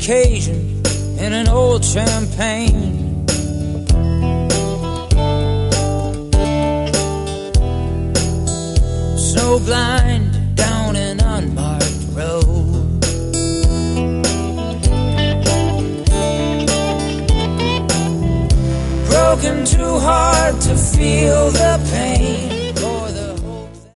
occasion in an old champagne. So blind down an unmarked road. Broken too hard to feel the pain.